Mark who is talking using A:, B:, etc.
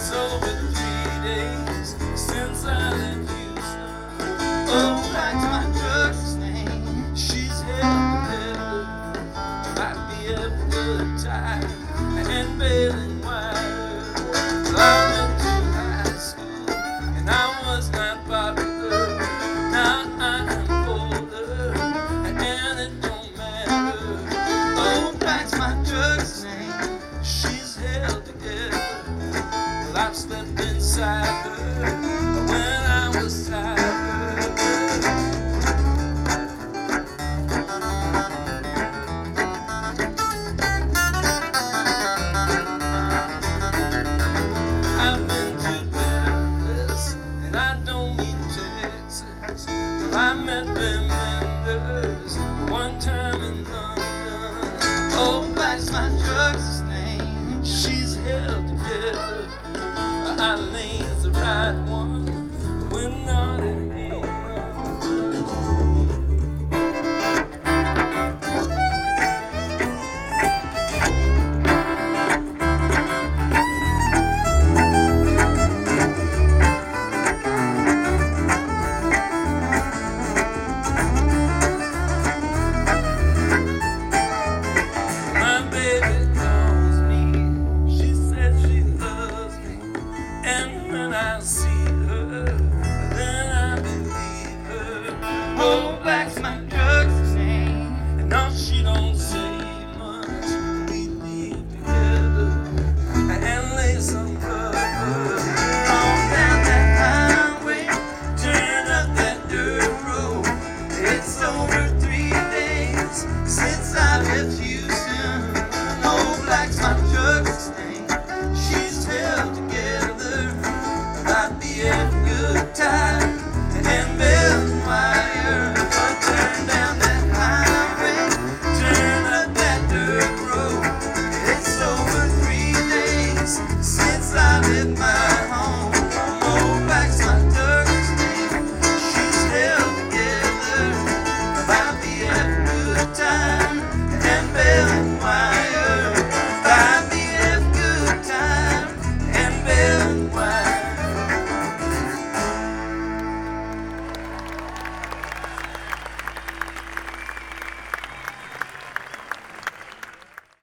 A: It's over 3 days since I left Houston. Oh, that's my drugs name. She's held together. Might be a good time and bailing wire. I went to high school and I was not popular. Now I'm older and it don't matter. Oh, that's my drugs name. She's held together. Well, I've slept inside her when I was tired. I've been to Dallas, and I don't mean Texas. Well, I met them Menders one time in London. Oh, that's my drugs name. She's held together. Eileen's the right one. We're not in England. My baby calls me. She says she loves me. And when I see